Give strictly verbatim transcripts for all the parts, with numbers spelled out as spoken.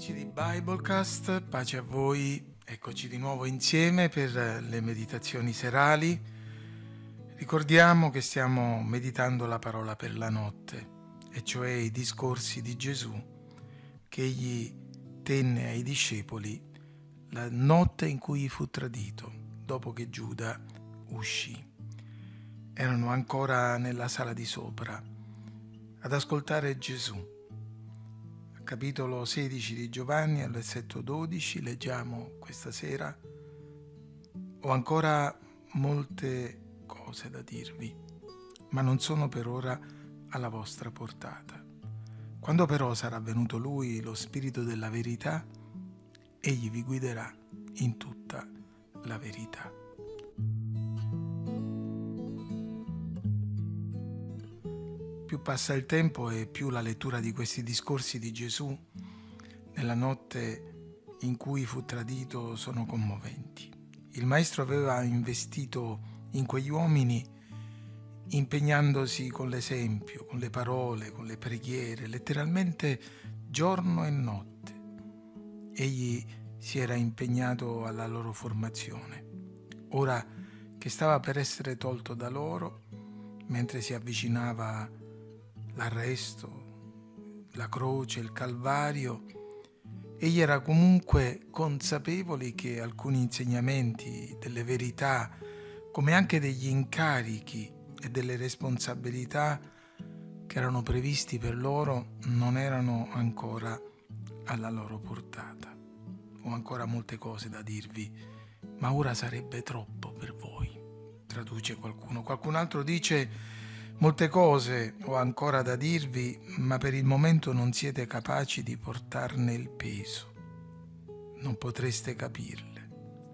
Amici di Biblecast, pace a voi, eccoci di nuovo insieme per le meditazioni serali. Ricordiamo che stiamo meditando la parola per la notte, e cioè i discorsi di Gesù che egli tenne ai discepoli la notte in cui fu tradito, dopo che Giuda uscì. Erano ancora nella sala di sopra ad ascoltare Gesù. Capitolo sedici di Giovanni, al versetto dodici, leggiamo questa sera: ho ancora molte cose da dirvi, ma non sono per ora alla vostra portata. Quando però sarà venuto Lui, lo Spirito della verità, Egli vi guiderà in tutta la verità. Più passa il tempo e più la lettura di questi discorsi di Gesù nella notte in cui fu tradito sono commoventi. Il Maestro aveva investito in quegli uomini impegnandosi con l'esempio, con le parole, con le preghiere, letteralmente giorno e notte. Egli si era impegnato alla loro formazione. Ora che stava per essere tolto da loro, mentre si avvicinava l'arresto, la croce, il Calvario, egli era comunque consapevole che alcuni insegnamenti, delle verità, come anche degli incarichi e delle responsabilità che erano previsti per loro, non erano ancora alla loro portata. Ho ancora molte cose da dirvi, ma ora sarebbe troppo per voi, traduce qualcuno. Qualcun altro dice: molte cose ho ancora da dirvi, ma per il momento non siete capaci di portarne il peso. Non potreste capirle.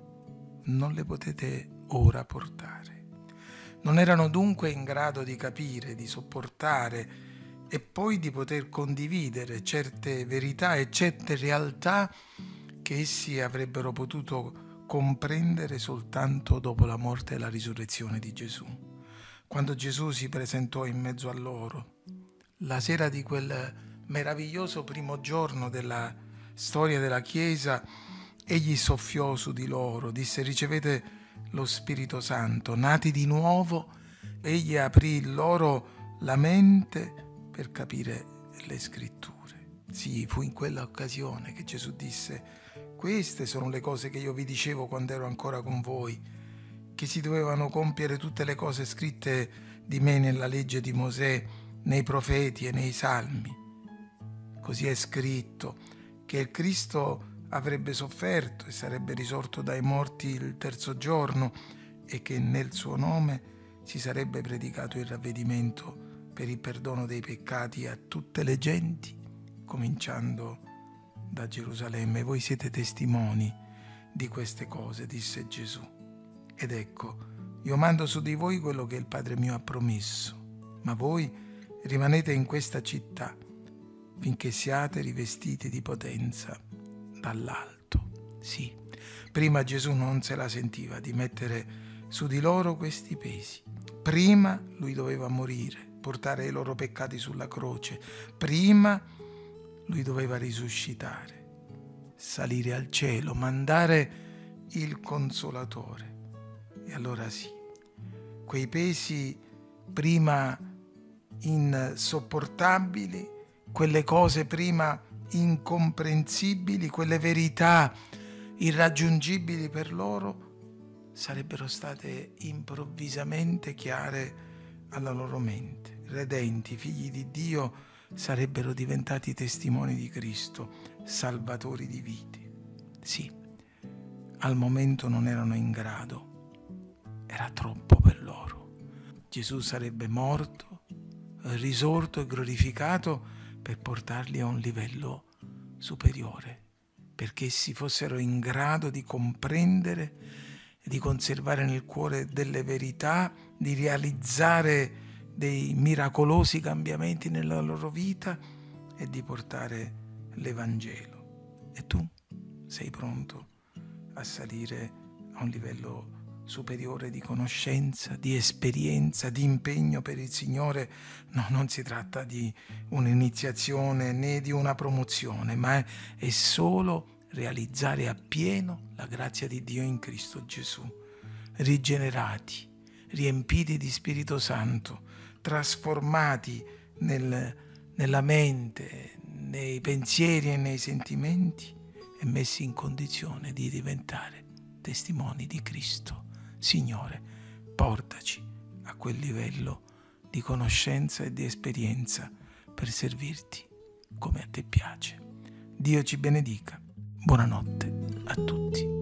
Non le potete ora portare. Non erano dunque in grado di capire, di sopportare e poi di poter condividere certe verità e certe realtà che essi avrebbero potuto comprendere soltanto dopo la morte e la risurrezione di Gesù. Quando Gesù si presentò in mezzo a loro, la sera di quel meraviglioso primo giorno della storia della Chiesa, egli soffiò su di loro, disse: ricevete lo Spirito Santo. Nati di nuovo, egli aprì loro la mente per capire le Scritture. Sì, fu in quella occasione che Gesù disse: queste sono le cose che io vi dicevo quando ero ancora con voi, che si dovevano compiere tutte le cose scritte di me nella legge di Mosè, nei profeti e nei salmi. Così è scritto che il Cristo avrebbe sofferto e sarebbe risorto dai morti il terzo giorno e che nel suo nome si sarebbe predicato il ravvedimento per il perdono dei peccati a tutte le genti, cominciando da Gerusalemme. Voi siete testimoni di queste cose, disse Gesù. Ed ecco, io mando su di voi quello che il Padre mio ha promesso, ma voi rimanete in questa città finché siate rivestiti di potenza dall'alto. Sì, prima Gesù non se la sentiva di mettere su di loro questi pesi. Prima lui doveva morire, portare i loro peccati sulla croce. Prima lui doveva risuscitare, salire al cielo, mandare il Consolatore. E allora sì, quei pesi prima insopportabili, quelle cose prima incomprensibili, quelle verità irraggiungibili per loro, sarebbero state improvvisamente chiare alla loro mente. Redenti, figli di Dio, sarebbero diventati testimoni di Cristo, salvatori di vite. Sì, al momento non erano in grado. Era troppo per loro. Gesù sarebbe morto, risorto e glorificato per portarli a un livello superiore, perché essi fossero in grado di comprendere e di conservare nel cuore delle verità, di realizzare dei miracolosi cambiamenti nella loro vita e di portare l'Evangelo. E tu sei pronto a salire a un livello superiore? superiore di conoscenza, di esperienza, di impegno per il Signore. No, non si tratta di un'iniziazione né di una promozione, ma è, è solo realizzare appieno la grazia di Dio in Cristo Gesù, rigenerati, riempiti di Spirito Santo, trasformati nel, nella mente, nei pensieri e nei sentimenti e messi in condizione di diventare testimoni di Cristo. Signore, portaci a quel livello di conoscenza e di esperienza per servirti come a te piace. Dio ci benedica. Buonanotte a tutti.